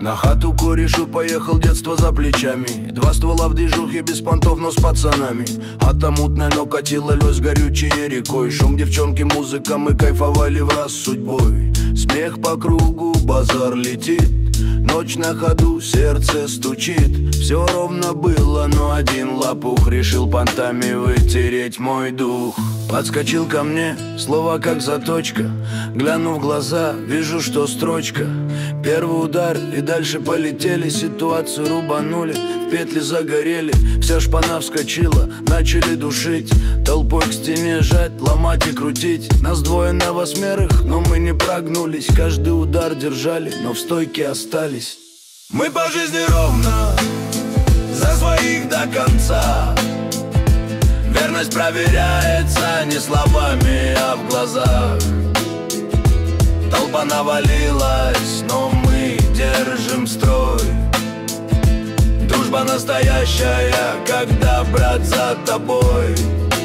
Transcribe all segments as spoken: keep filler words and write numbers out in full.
На хату корешу поехал, детство за плечами. Два ствола в движухе, без понтов, но с пацанами. А там мутная, но катила лёсь горючей рекой. Шум девчонки, музыка, мы кайфовали враз с судьбой. Смех по кругу, базар летит. Ночь на ходу, сердце стучит. Все ровно было, но один лопух решил понтами вытереть мой дух. Подскочил ко мне, слово как заточка. Гляну в глаза, вижу, что строчка. Первый удар и дальше полетели. Ситуацию рубанули, в петли загорели. Вся шпана вскочила, начали душить. Толпой к стене жать, ломать и крутить. Нас двое на восьмерых, но мы не прогнулись. Каждый удар держали, но в стойке остались. Мы по жизни ровно, за своих до конца. Верность проверяется не словами, а в глазах. Толпа навалилась, но мы держим строй. Дружба настоящая, когда брат за тобой.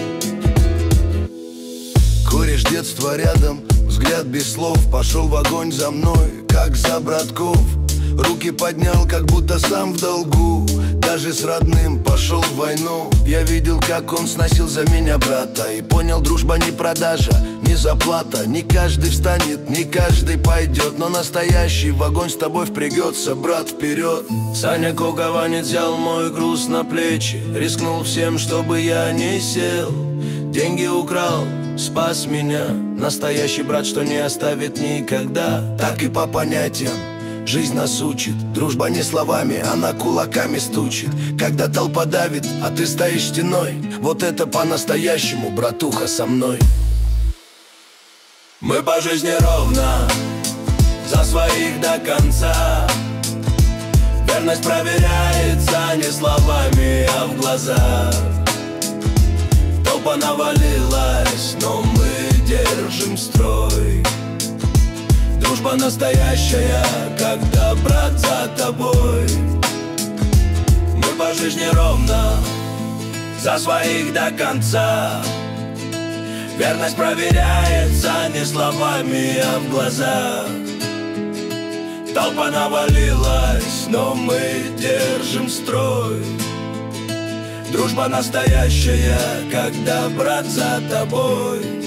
Кореш, детство рядом, взгляд без слов. Пошел в огонь за мной, как за братков. Руки поднял, как будто сам в долгу. Даже с родным пошел в войну. Я видел, как он сносил за меня брата. И понял, дружба не продажа, не заплата. Не каждый встанет, не каждый пойдет, но настоящий в огонь с тобой впрягется, брат, вперед. Саня Кокованец взял мой груз на плечи. Рискнул всем, чтобы я не сел. Деньги украл, спас меня. Настоящий брат, что не оставит никогда. Так и по понятиям жизнь нас учит. Дружба не словами, она кулаками стучит. Когда толпа давит, а ты стоишь стеной. Вот это по-настоящему, братуха, со мной. Мы по жизни ровно, за своих до конца. Верность проверяется не словами, а в глазах. Толпа навалилась, но мы держим строй. Дружба настоящая, когда брат за тобой. Мы по жизни ровно, за своих до конца. Верность проверяется не словами, а в глазах. Толпа навалилась, но мы держим строй. Дружба настоящая, когда брат за тобой.